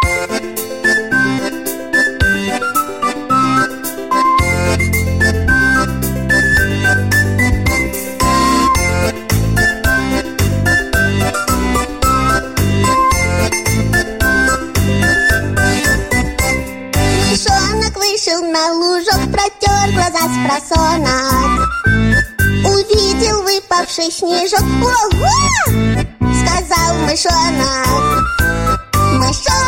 Мышонок вышел на лужок, протер глаза спросонок. Увидел выпавший снежок. Ого! Сказал мышонок. Мышонок